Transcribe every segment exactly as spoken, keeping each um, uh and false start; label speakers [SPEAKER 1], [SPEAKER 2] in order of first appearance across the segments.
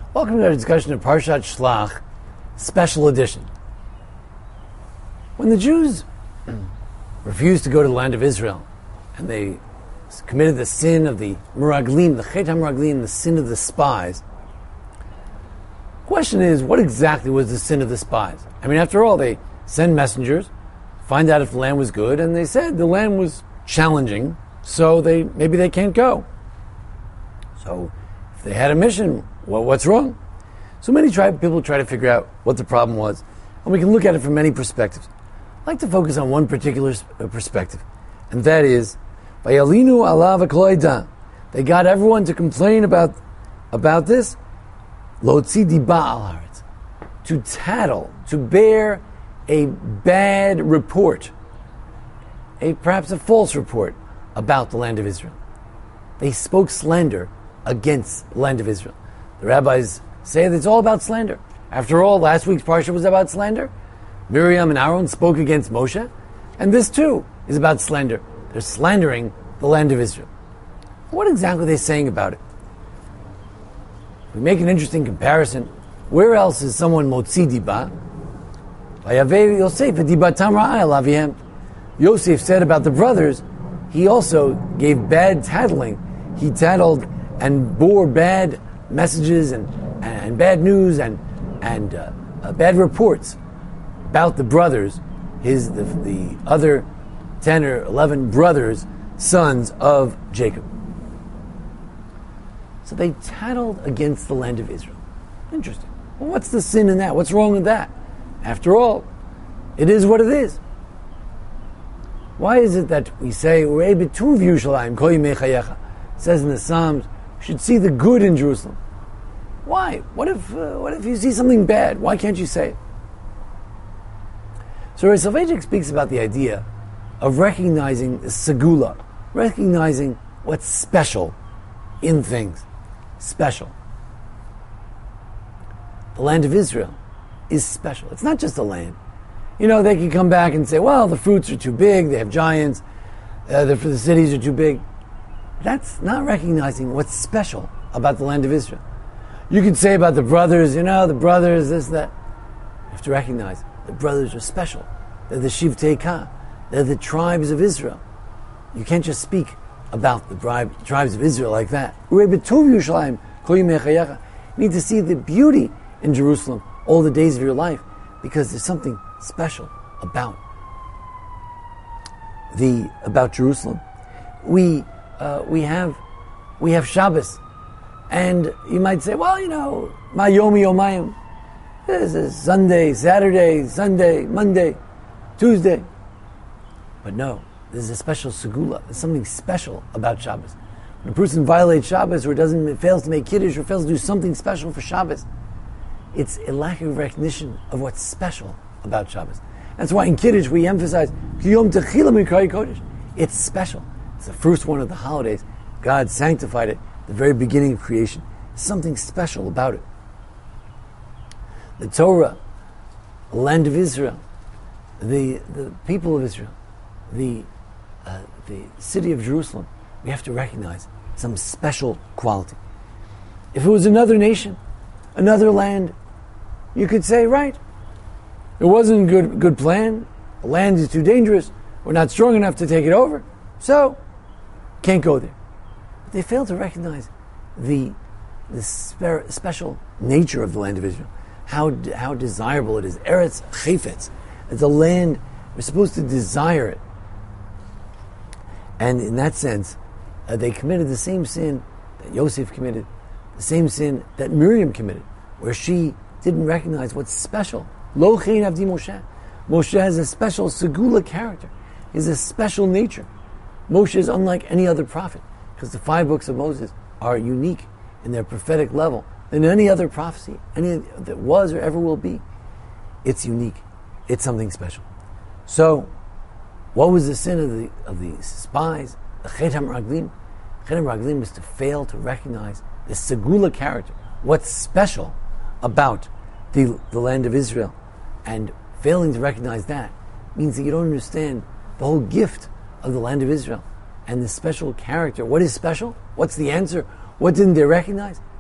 [SPEAKER 1] Welcome to our discussion of Parshat Shlach, special edition. When the Jews refused to go to the land of Israel, and they committed the sin of the Meraglim, the Chet HaMeraglim, the sin of the spies, the question is, what exactly was the sin of the spies? I mean, after all, they send messengers, find out if the land was good, and they said the land was challenging, so they maybe they can't go. So, if they had a mission, well, what's wrong? So many try, people try to figure out what the problem was, and we can look at it from many perspectives. I'd like to focus on one particular perspective, and that is, Vayalinu alav hakol. They got everyone to complain about about this, lotzi diba al haaretz, to tattle, to bear a bad report, a perhaps a false report about the land of Israel. They spoke slander against the land of Israel. The rabbis say that it's all about slander. After all, last week's parsha was about slander. Miriam and Aaron spoke against Moshe, and this too is about slander. They're slandering the land of Israel. What exactly are they saying about it? We make an interesting comparison. Where else is someone motzi diba? Yosef dibatam ra'ah el avihem. Yosef said about the brothers, he also gave bad tattling. He tattled and bore bad messages and, and bad news and and uh, uh, bad reports about the brothers, his the, the other ten or eleven brothers, sons of Jacob. So they tattled against the land of Israel. Interesting. Well, what's the sin in that? What's wrong with that? After all, it is what it is. Why is it that we say, it says in the Psalms, you should see the good in Jerusalem? Why? What if uh, what if you see something bad? Why can't you say it? So Rav Soloveitchik speaks about the idea of recognizing the segula, recognizing what's special in things. Special. The land of Israel is special. It's not just a land. You know, they can come back and say, well, the fruits are too big, they have giants, uh, the, the cities are too big. That's not recognizing what's special about the land of Israel. You could say about the brothers, you know, the brothers, this, that. You have to recognize the brothers are special. They're the Shivtei Ka. They're the tribes of Israel. You can't just speak about the tribes of Israel like that. You need to see the beauty in Jerusalem all the days of your life, because there's something special about the about Jerusalem. We uh, we have we have Shabbos, and you might say, well, you know, my yomi yomayim. This is Sunday, Saturday, Sunday, Monday, Tuesday. But no, there's a special segula. There's something special about Shabbos. When a person violates Shabbos or doesn't fails to make kiddush or fails to do something special for Shabbos, it's a lack of recognition of what's special about Shabbos. That's why in Kiddush we emphasize Yom Techila Mikra Kodesh. It's special. It's the first one of the holidays. God sanctified it at the very beginning of creation. There's something special about it. The Torah, the land of Israel, the the people of Israel, the uh, the city of Jerusalem, we have to recognize some special quality. If it was another nation, another land, you could say, right, it wasn't a good, good plan. The land is too dangerous. We're not strong enough to take it over. So, can't go there. But they fail to recognize the, the spe- special nature of the land of Israel. How, how desirable it is. Eretz Chayfetz. It's a land, we're supposed to desire it. And in that sense, uh, they committed the same sin that Yosef committed, the same sin that Miriam committed, where she didn't recognize what's special. Lo chein avdi Moshe. Moshe has a special segula character. He has a special nature. Moshe is unlike any other prophet, because the five books of Moses are unique in their prophetic level than any other prophecy, any that was or ever will be. It's unique. It's something special. So, what was the sin of the of the spies? The Chet HaMeraglim. Chet HaMeraglim is to fail to recognize the segula character. What's special about the, the land of Israel? And failing to recognize that means that you don't understand the whole gift of the land of Israel and the special character. What is special? What's the answer? What didn't they recognize?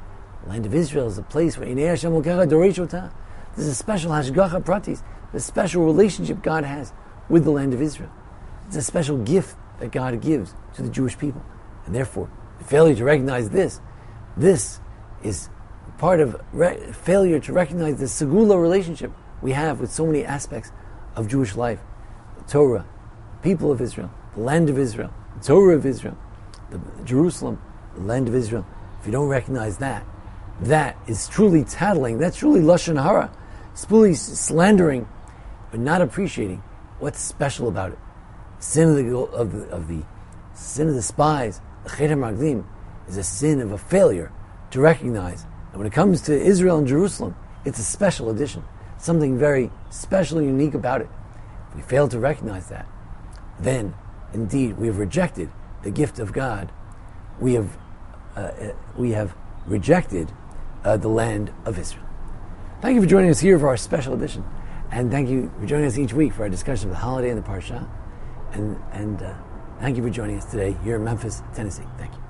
[SPEAKER 1] The land of Israel is a place where Inei Hashem Elokecha Doresh Otah. There's a special hashgacha pratis, a special relationship God has with the land of Israel. It's a special gift that God gives to the Jewish people. And therefore, the failure to recognize this, this is part of re- failure to recognize the segula relationship we have with so many aspects of Jewish life. The Torah, the people of Israel, the land of Israel, the Torah of Israel, the Jerusalem, the land of Israel. If you don't recognize that, that is truly tattling, that's truly lashon hara, truly slandering, but not appreciating what's special about it. Sin of the of the, of the sin of the spies, the Chet HaMeraglim, is a sin of a failure to recognize. And when it comes to Israel and Jerusalem, it's a special edition. Something very special and unique about it. If we fail to recognize that, then indeed we have rejected the gift of God. We have uh, we have rejected uh, the land of Israel. Thank you for joining us here for our special edition, and thank you for joining us each week for our discussion of the holiday and the parsha. And and uh, thank you for joining us today here in Memphis, Tennessee. Thank you.